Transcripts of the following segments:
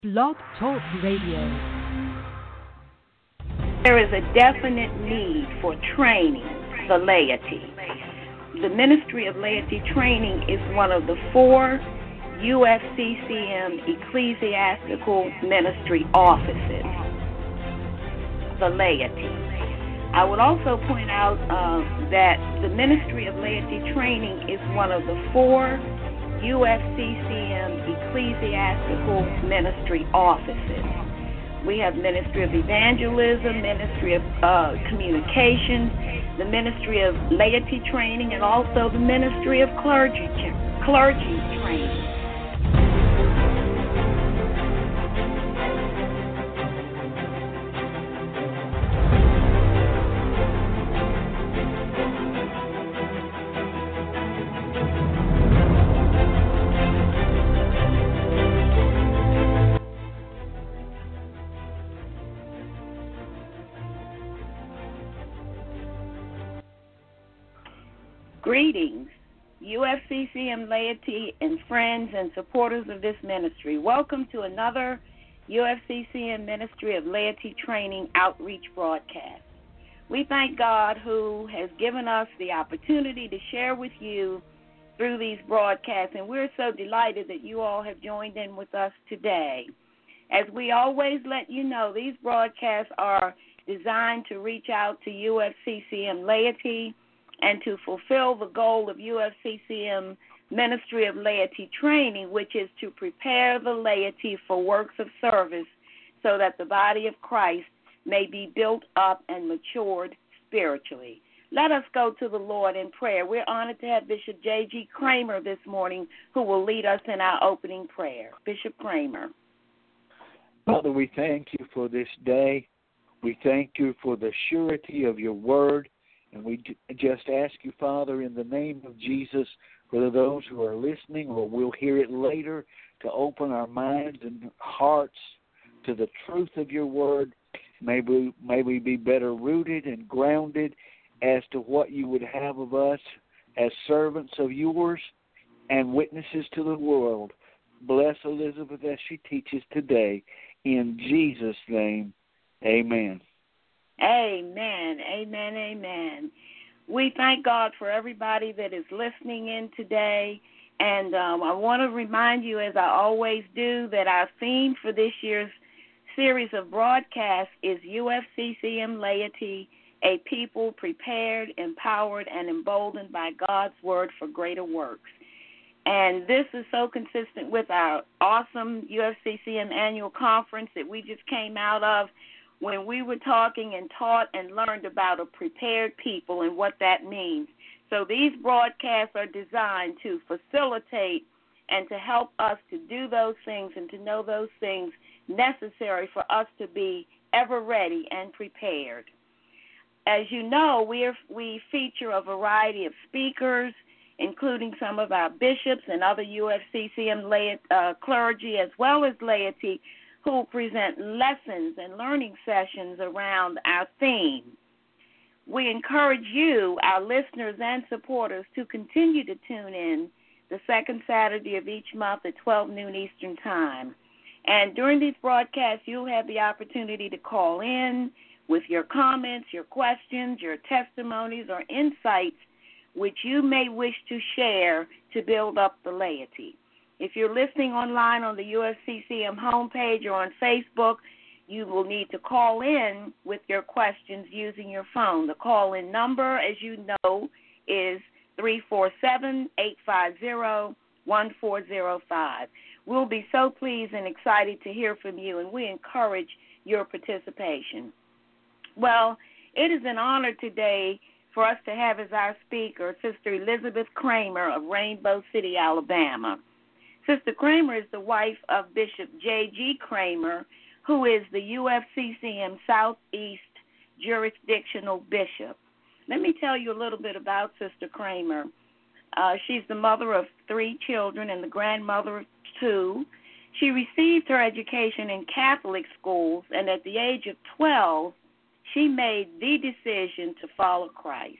Blog Talk Radio. There is a definite need for training the laity. The Ministry of Laity Training is one of the four UFCCM ecclesiastical ministry offices. The laity. I would also point out that the Ministry of Laity Training is one of the four UFCCM ecclesiastical ministry offices. We have Ministry of Evangelism, Ministry of Communications, the Ministry of Laity Training, and also the Ministry of Clergy Training. Greetings, UFCCM laity and friends and supporters of this ministry. Welcome to another UFCCM Ministry of Laity Training Outreach broadcast. We thank God who has given us the opportunity to share with you through these broadcasts, and we're so delighted that you all have joined in with us today. As we always let you know, these broadcasts are designed to reach out to UFCCM laity and to fulfill the goal of UFCCM Ministry of Laity Training, which is to prepare the laity for works of service so that the body of Christ may be built up and matured spiritually. Let us go to the Lord in prayer. We're honored to have Bishop J.G. Kramer this morning, who will lead us in our opening prayer. Bishop Kramer. Father, we thank you for this day. We thank you for the surety of your word. And we just ask you, Father, in the name of Jesus, for those who are listening or will hear it later, to open our minds and hearts to the truth of your word. May we be better rooted and grounded as to what you would have of us as servants of yours and witnesses to the world. Bless Elizabeth as she teaches today. In Jesus' name, amen. Amen, amen, amen. We thank God for everybody that is listening in today. And I want to remind you, as I always do, that our theme for this year's series of broadcasts is UFCCM Laity, a people prepared, empowered, and emboldened by God's word for greater works. And this is so consistent with our awesome UFCCM annual conference that we just came out of, when we were talking and taught and learned about a prepared people and what that means. So these broadcasts are designed to facilitate and to help us to do those things and to know those things necessary for us to be ever ready and prepared. As you know, we feature a variety of speakers, including some of our bishops and other UFCCM clergy as well as laity, who present lessons and learning sessions around our theme. We encourage you, our listeners and supporters, to continue to tune in the second Saturday of each month at 12 noon Eastern Time. And during these broadcasts, you'll have the opportunity to call in with your comments, your questions, your testimonies, or insights which you may wish to share to build up the laity. If you're listening online on the UFCCM homepage or on Facebook, you will need to call in with your questions using your phone. The call-in number, as you know, is 347-850-1405. We'll be so pleased and excited to hear from you, and we encourage your participation. Well, it is an honor today for us to have as our speaker Sister Elizabeth Kramer of Rainbow City, Alabama. Sister Kramer is the wife of Bishop J.G. Kramer, who is the UFCCM Southeast Jurisdictional Bishop. Let me tell you a little bit about Sister Kramer. She's the mother of 3 children and the grandmother of 2. She received her education in Catholic schools, and at the age of 12, she made the decision to follow Christ.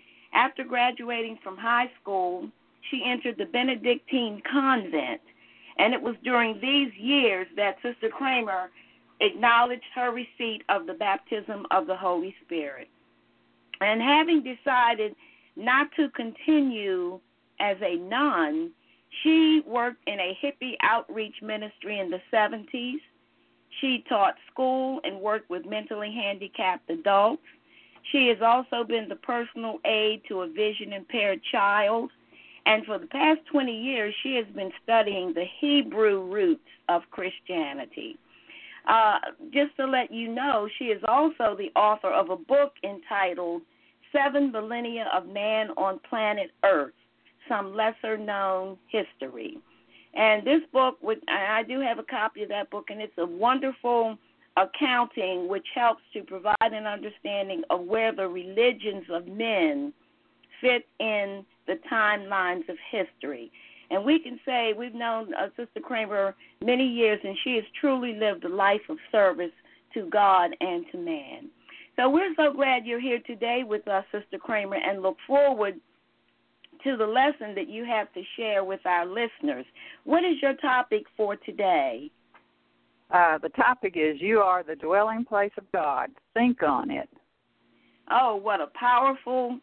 After graduating from high school, she entered the Benedictine convent And it was during these years that Sister Kramer acknowledged her receipt of the baptism of the Holy Spirit. And having decided not to continue as a nun, she worked in a hippie outreach ministry in the 70s. She taught school and worked with mentally handicapped adults. She has also been the personal aide to a vision-impaired child. And for the past 20 years, she has been studying the Hebrew roots of Christianity. Just to let you know, she is also the author of a book entitled 7 Millennia of Man on Planet Earth, Some Lesser-Known History. And this book, I do have a copy of that book, and it's a wonderful accounting which helps to provide an understanding of where the religions of men fit in the timelines of history. And we can say we've known Sister Kramer many years, and she has truly lived a life of service to God and to man. So we're so glad you're here today with us, Sister Kramer, and look forward to the lesson that you have to share with our listeners. What is your topic for today? The topic is, you are the dwelling place of God. Think on it. Oh, what a powerful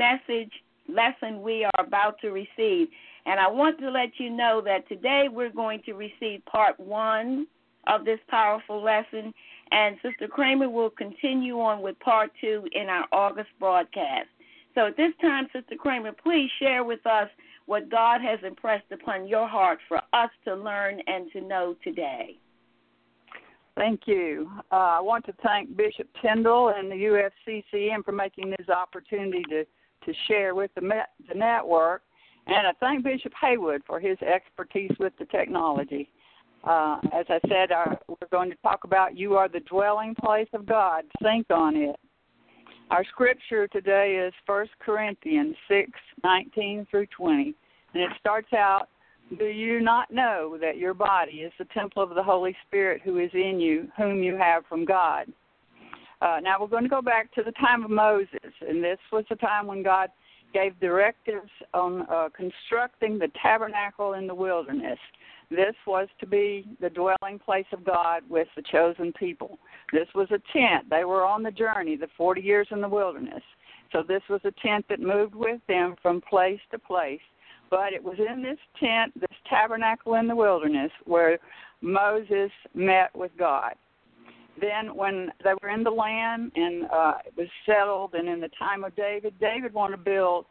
lesson we are about to receive. And I want to let you know that today we're going to receive part 1 of this powerful lesson, and Sister Kramer will continue on with part 2 in our August broadcast. So at this time, Sister Kramer, please share with us what God has impressed upon your heart for us to learn and to know today. Thank you. I want to thank Bishop Tyndall and the UFCCM for making this opportunity to share with the network. And I thank Bishop Haywood for his expertise with the technology. As I said, we're going to talk about, you are the dwelling place of God. Think on it. Our scripture today is 1 Corinthians 6:19 through 20. And it starts out, do you not know that your body is the temple of the Holy Spirit who is in you, whom you have from God? Now we're going to go back to the time of Moses, and this was the time when God gave directives on constructing the tabernacle in the wilderness. This was to be the dwelling place of God with the chosen people. This was a tent. They were on the journey, the 40 years in the wilderness. So this was a tent that moved with them from place to place. But it was in this tent, this tabernacle in the wilderness, where Moses met with God. Then when they were in the land and it was settled, and in the time of David wanted to build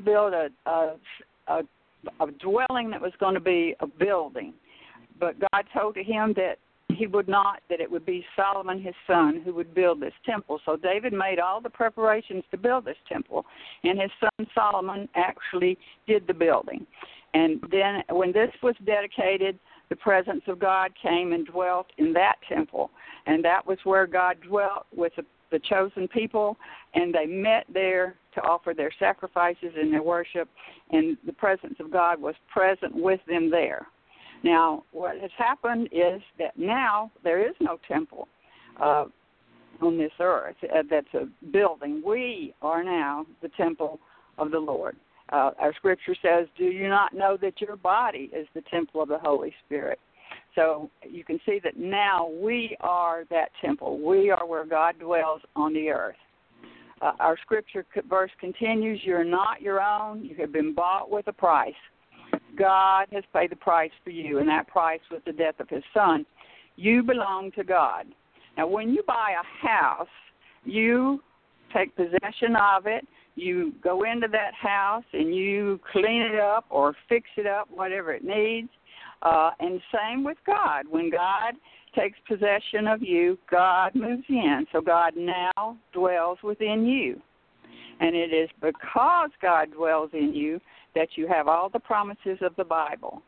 a dwelling that was going to be a building. But God told him that he would not, that it would be Solomon, his son, who would build this temple. So David made all the preparations to build this temple, and his son Solomon actually did the building. And then when this was dedicated, the presence of God came and dwelt in that temple. And that was where God dwelt with the chosen people, and they met there to offer their sacrifices and their worship, and the presence of God was present with them there. Now, what has happened is that now there is no temple on this earth that's a building. We are now the temple of the Lord. Our scripture says, do you not know that your body is the temple of the Holy Spirit? So you can see that now we are that temple. We are where God dwells on the earth. Our scripture verse continues, you're not your own. You have been bought with a price. God has paid the price for you, and that price was the death of his son. You belong to God. Now, when you buy a house, you take possession of it. You go into that house, and you clean it up or fix it up, whatever it needs. And same with God. When God takes possession of you, God moves in. So God now dwells within you. And it is because God dwells in you that you have all the promises of the Bible.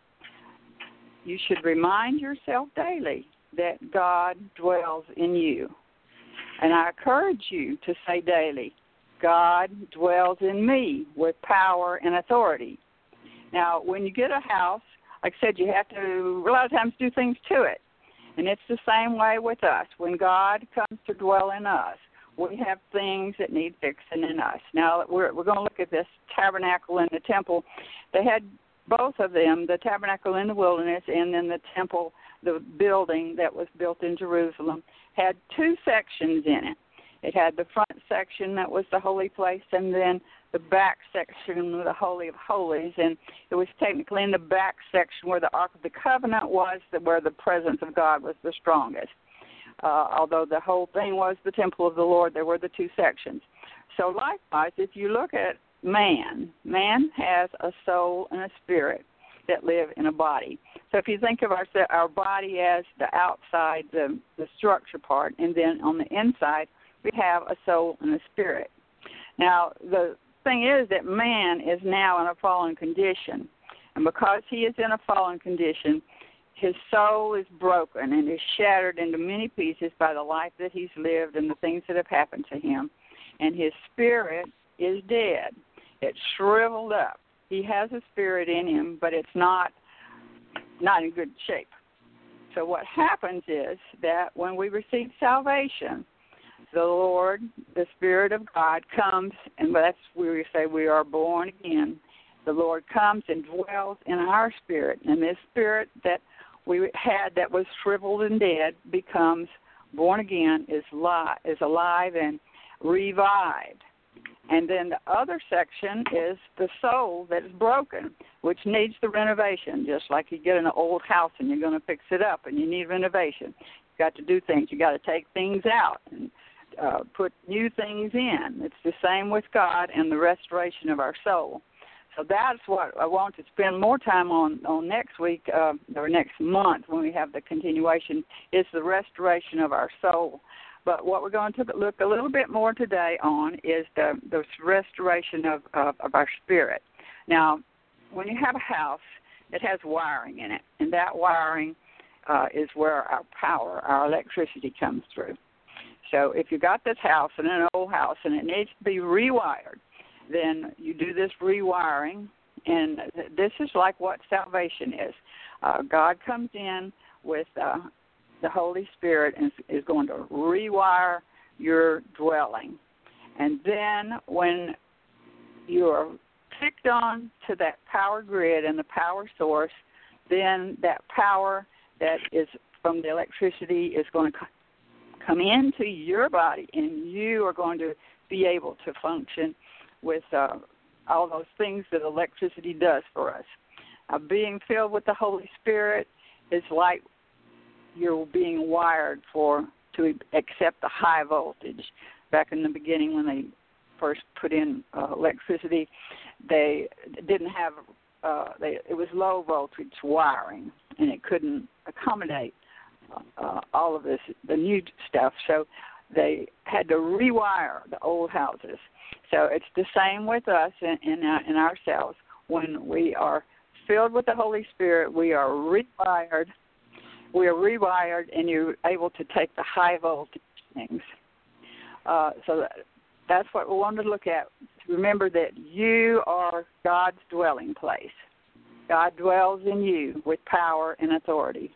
You should remind yourself daily that God dwells in you. And I encourage you to say daily, God dwells in me with power and authority. Now, when you get a house, like I said, you have to, a lot of times, do things to it. And it's the same way with us. When God comes to dwell in us, we have things that need fixing in us. Now, we're going to look at this tabernacle in the temple. They had both of them, the tabernacle in the wilderness and then the temple, the building that was built in Jerusalem, had two sections in it. It had the front section that was the holy place, and then the back section was the Holy of Holies. And it was technically in the back section where the Ark of the Covenant was, where the presence of God was the strongest. Although the whole thing was the temple of the Lord, there were the two sections. So likewise, if you look at man has a soul and a spirit that live in a body. So if you think of our body as the outside, the structure part, and then on the inside, we have a soul and a spirit. Now, the thing is that man is now in a fallen condition. And because he is in a fallen condition, his soul is broken and is shattered into many pieces by the life that he's lived and the things that have happened to him. And his spirit is dead. It's shriveled up. He has a spirit in him, but it's not in good shape. So what happens is that when we receive salvation, the Lord, the Spirit of God, comes, and that's where we say we are born again. The Lord comes and dwells in our spirit, and this spirit that we had that was shriveled and dead becomes born again, is alive and revived. And then the other section is the soul that is broken, which needs the renovation, just like you get an old house and you're going to fix it up and you need renovation. You've got to do things. You've got to take things out and put new things in. It's the same with God and the restoration of our soul. So that's what I want to spend more time on next week or next month when we have the continuation, is the restoration of our soul. But what we're going to look a little bit more today on is the restoration of our spirit. Now, when you have a house, it has wiring in it, and that wiring is where our power, our electricity comes through. So if you got this house, and an old house, and it needs to be rewired, then you do this rewiring, and this is like what salvation is. God comes in with the Holy Spirit and is going to rewire your dwelling. And then when you are clicked on to that power grid and the power source, then that power that is from the electricity is going to come into your body, and you are going to be able to function with all those things that electricity does for us. Being filled with the Holy Spirit is like you're being wired to accept the high voltage. Back in the beginning when they first put in electricity, they didn't have, it was low voltage wiring, and it couldn't accommodate all of this, the new stuff. So they had to rewire the old houses. So it's the same with us in ourselves. When we are filled with the Holy Spirit, we are rewired. And you're able to take the high voltage things. So that's what we wanted to look at. Remember that you are God's dwelling place. God dwells in you with power and authority.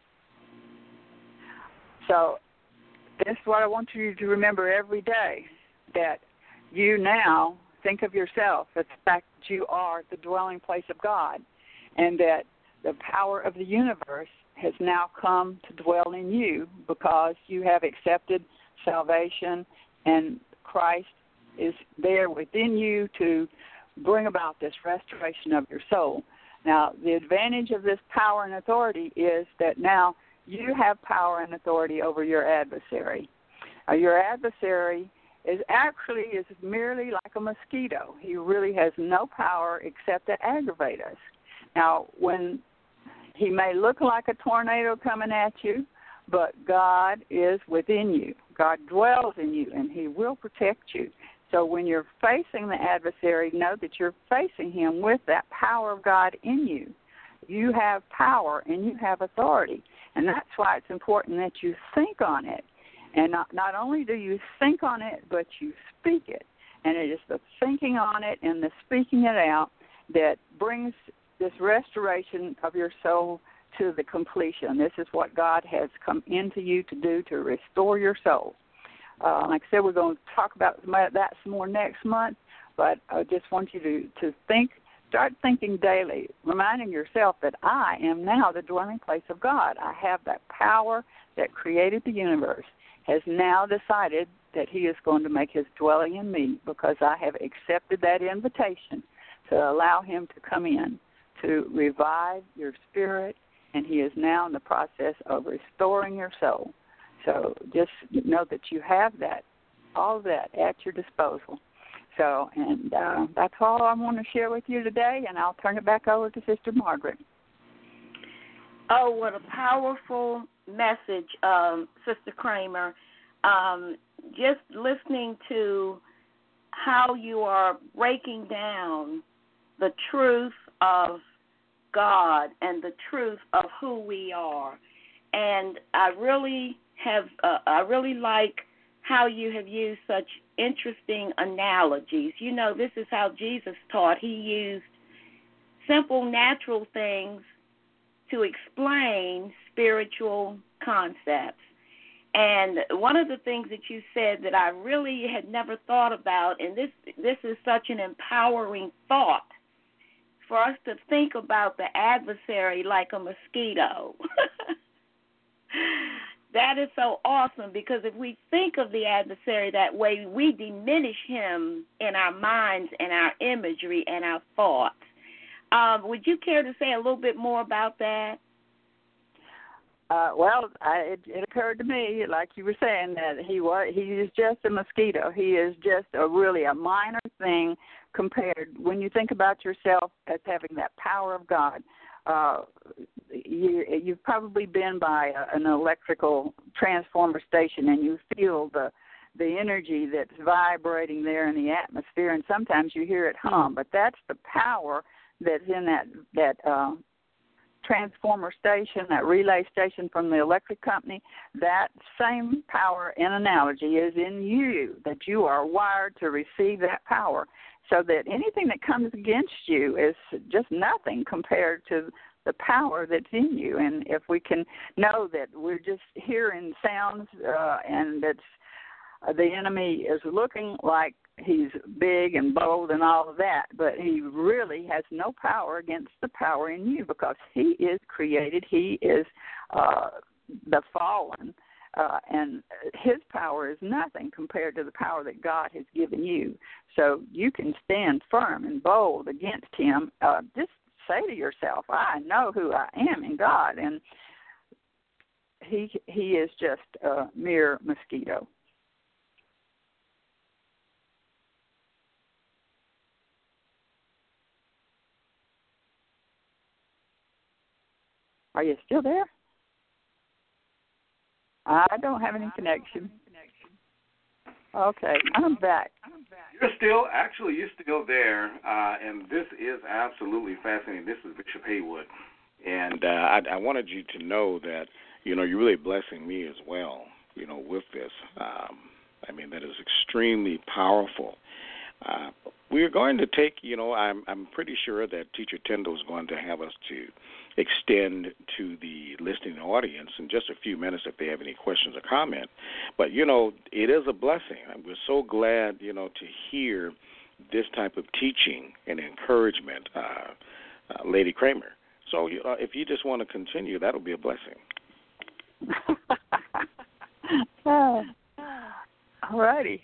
So this is what I want you to remember every day, that you now think of yourself as the fact that you are the dwelling place of God, and that the power of the universe has now come to dwell in you because you have accepted salvation, and Christ is there within you to bring about this restoration of your soul. Now, the advantage of this power and authority is that now you have power and authority over your adversary. Your adversary is merely like a mosquito. He really has no power except to aggravate us. Now, when he may look like a tornado coming at you, but God is within you. God dwells in you, and he will protect you. So when you're facing the adversary, know that you're facing him with that power of God in you. You have power and you have authority, and that's why it's important that you think on it. And not only do you think on it, but you speak it. And it is the thinking on it and the speaking it out that brings this restoration of your soul to the completion. This is what God has come into you to do, to restore your soul. Like I said, we're going to talk about that some more next month, but I just want you to think start thinking daily, reminding yourself that I am now the dwelling place of God. I have that power that created the universe, has now decided that he is going to make his dwelling in me because I have accepted that invitation to allow him to come in, to revive your spirit, and he is now in the process of restoring your soul. So just know that you have that, all that at your disposal. So, and that's all I want to share with you today, and I'll turn it back over to Sister Margaret. Oh, what a powerful message, Sister Kramer. Just listening to how you are breaking down the truth of God and the truth of who we are. And I really like how you have used such interesting analogies. You know, this is how Jesus taught. He used simple, natural things to explain spiritual concepts. And one of the things that you said that I really had never thought about, and this is such an empowering thought, for us to think about the adversary like a mosquito. That is so awesome, because if we think of the adversary that way, we diminish him in our minds and our imagery and our thoughts. Would you care to say a little bit more about that? It occurred to me, like you were saying, that he is just a mosquito. He is just really a minor thing compared. When you think about yourself as having that power of God, you've probably been by an electrical transformer station, and you feel the energy that's vibrating there in the atmosphere, and sometimes you hear it hum. But that's the power that's in that transformer station, that relay station from the electric company. That same power in analogy is in you, that you are wired to receive that power, so that anything that comes against you is just nothing compared to the power that's in you. And if we can know that we're just hearing sounds and that's the enemy is looking like he's big and bold and all of that, but he really has no power against the power in you, because he is created. He is the fallen, and his power is nothing compared to the power that God has given you. So you can stand firm and bold against him. Just say to yourself, I know who I am in God, and he is just a mere mosquito. Are you still there? I don't have any connection. Okay, I'm back. You're still there, and this is absolutely fascinating. This is Bishop Haywood, and I wanted you to know that, you're really blessing me as well, with this. That is extremely powerful. We're going to take, I'm pretty sure that Teacher Tyndall is going to have us to extend to the listening audience in just a few minutes if they have any questions or comment. But, it is a blessing. We're so glad, to hear this type of teaching and encouragement, Lady Kramer. So if you just want to continue, that'll be a blessing. All righty.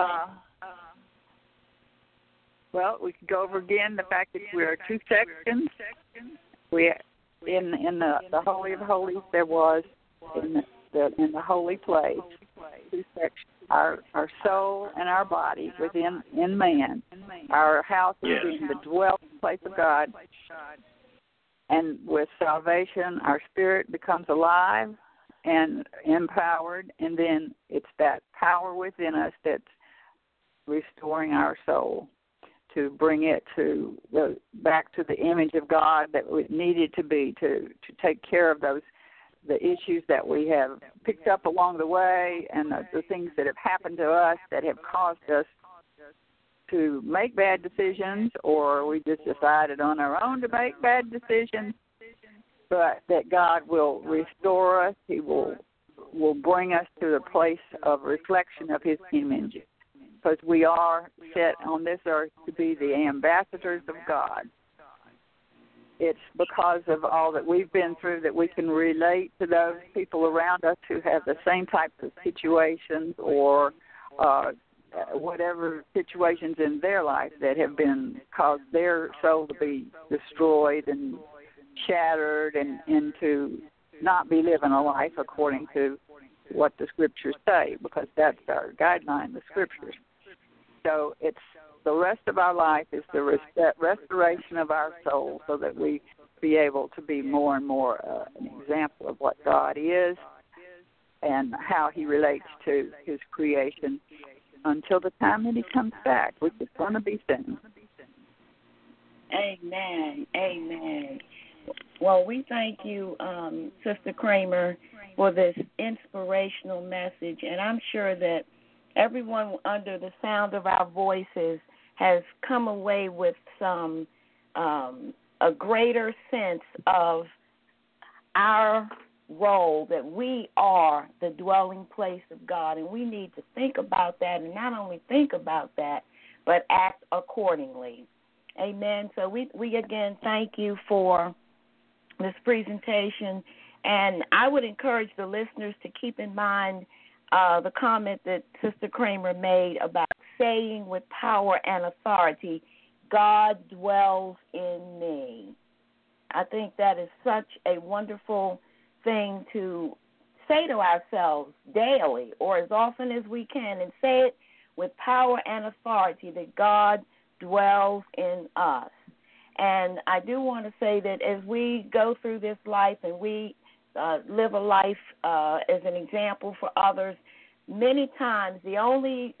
Well, we can go over again the fact that we are two sections. We in the Holy of Holies, there was in the holy place two sections: our soul and our body within man. Our house is in the dwelling place of God, and with salvation, our spirit becomes alive and empowered, and then it's that power within us that's restoring our soul, to bring it back to the image of God that it needed to be, to take care of the issues that we have picked up along the way, and the things that have happened to us that have caused us to make bad decisions, or we just decided on our own to make bad decisions, but that God will restore us. He will bring us to the place of reflection of his image, because we are set on this earth to be the ambassadors of God. it's because of all that we've been through that we can relate to those people around us who have the same types of situations or whatever situations in their life that have been caused their soul to be destroyed and shattered and to not be living a life according to what the Scriptures say, because that's our guideline, the Scriptures. So it's the rest of our life is the restoration of our soul so that we be able to be more and more an example of what God is and how he relates to his creation until the time that he comes back, which is going to be soon. Amen. Amen. Well, we thank you, Sister Kramer, for this inspirational message, and I'm sure that everyone under the sound of our voices has come away with some a greater sense of our role, that we are the dwelling place of God, and we need to think about that, and not only think about that, but act accordingly. Amen. So we again thank you for this presentation, and I would encourage the listeners to keep in mind the comment that Sister Kramer made about saying with power and authority, God dwells in me. I think that is such a wonderful thing to say to ourselves daily or as often as we can, and say it with power and authority that God dwells in us. And I do want to say that as we go through this life and we live a life as an example for others, many times the only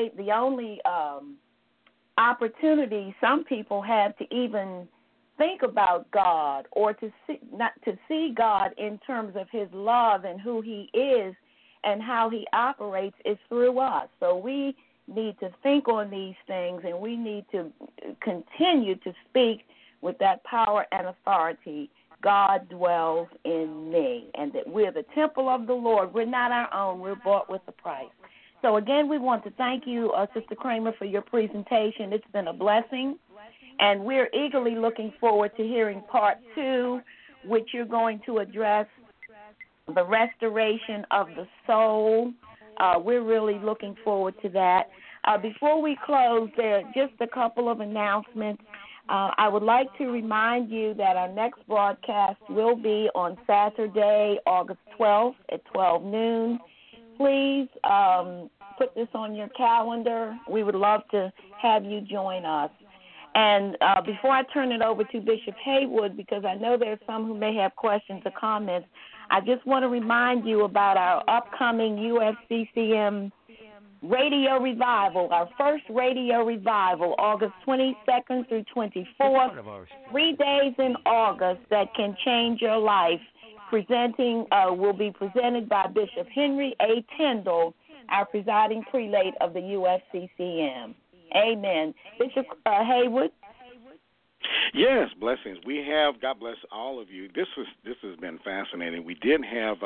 opportunity some people have to even think about God or to see God in terms of his love and who he is and how he operates is through us. So we need to think on these things, and we need to continue to speak with that power and authority. God dwells in me, and that we're the temple of the Lord. We're not our own. We're bought with a price. So, again, we want to thank you, Sister Kramer, for your presentation. It's been a blessing, and we're eagerly looking forward to hearing part 2, which you're going to address the restoration of the soul. We're really looking forward to that. Before we close, there are just a couple of announcements. I would like to remind you that our next broadcast will be on Saturday, August 12th at 12 noon. Please put this on your calendar. We would love to have you join us. And before I turn it over to Bishop Haywood, because I know there's some who may have questions or comments, I just want to remind you about our upcoming USCCM radio revival, our first radio revival, August 22nd through 24th, 3 days in August that can change your life. Will be presented by Bishop Henry A. Tyndall, our presiding prelate of the USCCM. Amen. Bishop Haywood. Yes, blessings. We have, God bless all of you. This has been fascinating. We did have,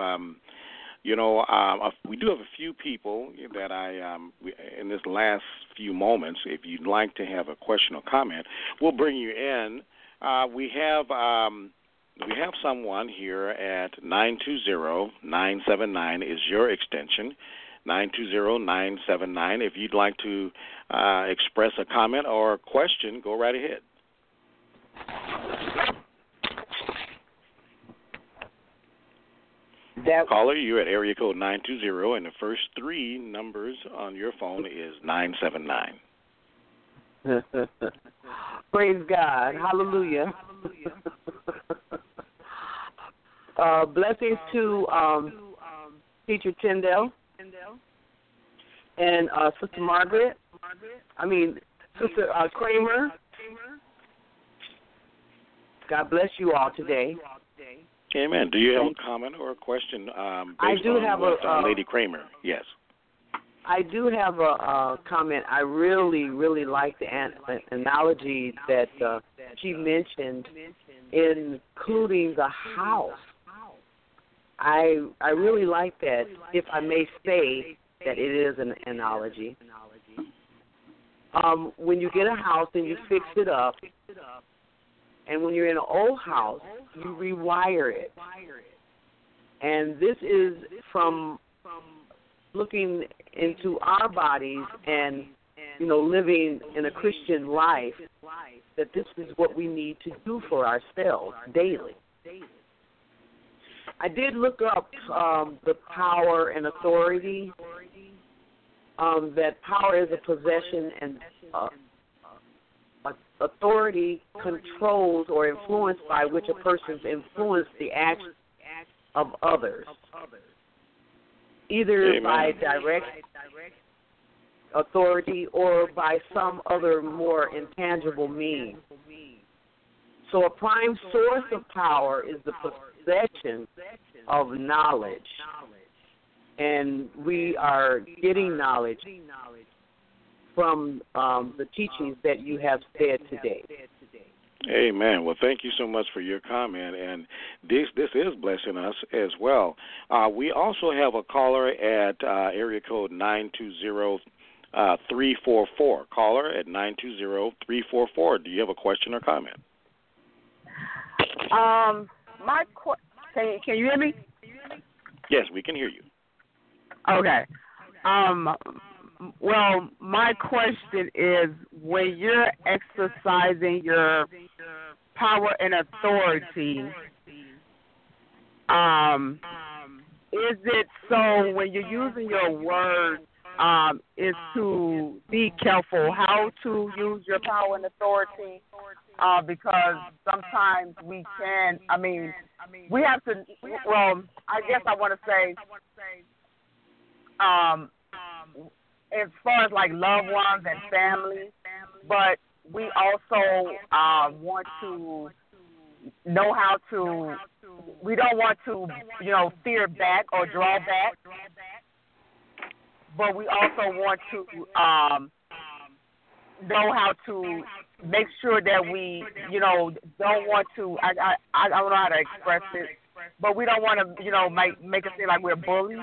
we do have a few people that in this last few moments, if you'd like to have a question or comment, we'll bring you in. We have someone here at 920-979 is your extension, 920-979. If you'd like to express a comment or a question, go right ahead. Caller, you're at area code 920, and the first 3 numbers on your phone is 979. Praise God. Hallelujah. Blessings to Teacher Tyndall and Sister Sister Kramer. God bless you all today. Amen. Do you have a comment or a question based I do on have what Lady Kramer? Yes. I do have a comment. I really, really like the analogy that she mentioned, including the house. I really like that, if I may say that it is an analogy. When you get a house and you fix it up, And when you're in an old house, you rewire it. And this is from looking into our bodies and, living in a Christian life, that this is what we need to do for ourselves daily. I did look up the power and authority, that power is a possession and authority controls or influenced by which a person's influence the acts of others, either Amen. by direct authority or by some other more intangible means. So a prime source of power is the possession of knowledge. And we are getting knowledge from the teachings that you have said today. Amen. Well, thank you so much for your comment, and this is blessing us as well. We also have a caller at area code 920-344. Caller at 920-344. Do you have a question or comment? Can you hear me? Yes, we can hear you. Okay. Well, my question is, when you're exercising your power and authority, is it so when you're using your words, is to be careful how to use your power and authority? Because sometimes we have to, I guess I want to say, as far as like loved ones and family, but we also want to know how to, we don't want to, fear back or draw back, but we also want to know how to make sure that we, don't want to, I don't know how to express it, but we don't want to, make it seem like we're bullies,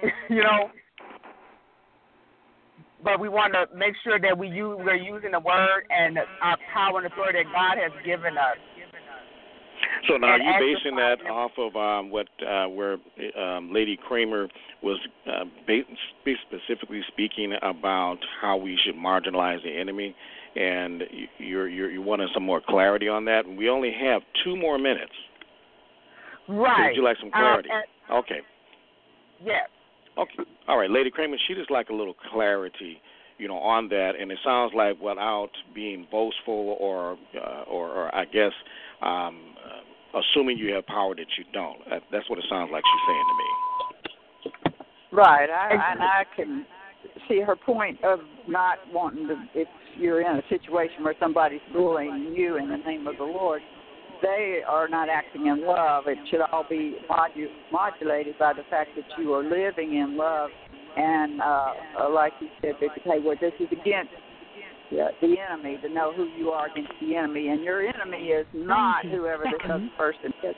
But we want to make sure that we're using the word and our power and authority that God has given us. So now, are you basing that off of where Lady Kramer was specifically speaking about how we should marginalize the enemy, and you're wanting some more clarity on that? We only have 2 more minutes. Right. Would you like some clarity? Okay. Yes. Okay. All right, Lady Kramer, she just like a little clarity, on that, and it sounds like without being boastful or I guess assuming you have power that you don't. That's what it sounds like she's saying to me. Right. I can see her point of not wanting to, if you're in a situation where somebody's bullying you in the name of the Lord, they are not acting in love. It should all be modulated by the fact that you are living in love. And like you said, Bishop Haywood, this is against the enemy, to know who you are against the enemy. And your enemy is not whoever this other person is.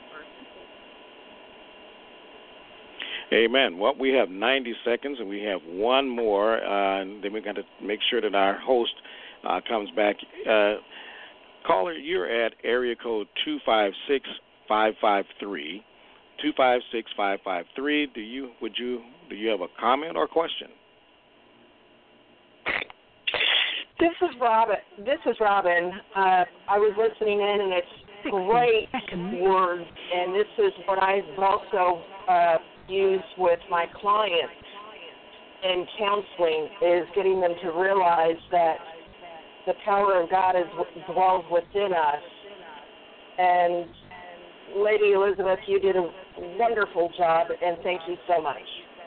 Amen. Well, we have 90 seconds, and we have one more, and then we've got to make sure that our host comes back. Caller, you're at area code 256-553. 256-553. Do you have a comment or question? This is Robin. I was listening in, and it's great words, and this is what I've also used with my clients in counseling, is getting them to realize that the power of God dwells within us. And Lady Elizabeth, you did a wonderful job, and thank you so much.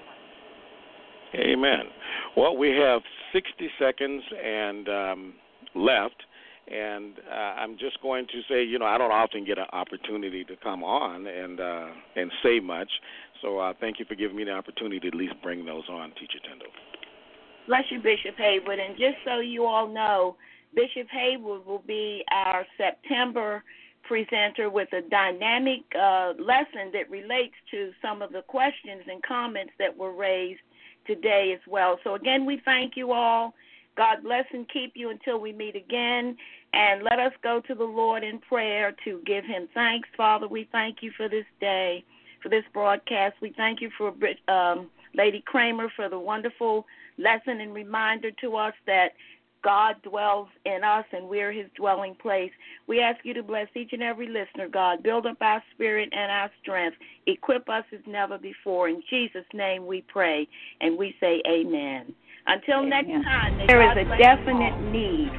Amen. Well, we have 60 seconds and left, and I'm just going to say, I don't often get an opportunity to come on and say much, so thank you for giving me the opportunity to at least bring those on, Teacher Tyndall. Bless you, Bishop Haywood. And just so you all know, Bishop Haywood will be our September presenter with a dynamic lesson that relates to some of the questions and comments that were raised today as well. So, again, we thank you all. God bless and keep you until we meet again. And let us go to the Lord in prayer to give him thanks. Father, we thank you for this day, for this broadcast. We thank you for Lady Kramer for the wonderful lesson and reminder to us that God dwells in us and we're his dwelling place. We ask you to bless each and every listener, God. Build up our spirit and our strength. Equip us as never before. In Jesus' name we pray, and we say amen. Until next time, there is a definite need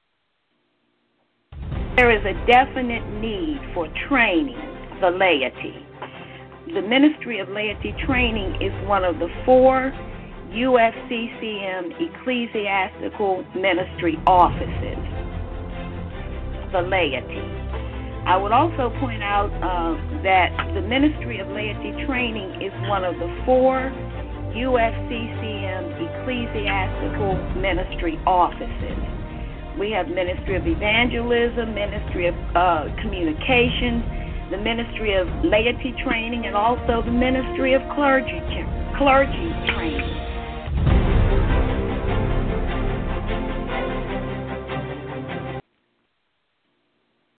for training the laity. The Ministry of Laity Training is one of the 4 UFCCM Ecclesiastical Ministry offices, the laity. I would also point out that the Ministry of Laity Training is one of the 4 UFCCM Ecclesiastical Ministry offices. We have Ministry of Evangelism, Ministry of Communications, the Ministry of Laity Training, and also the Ministry of Clergy Training.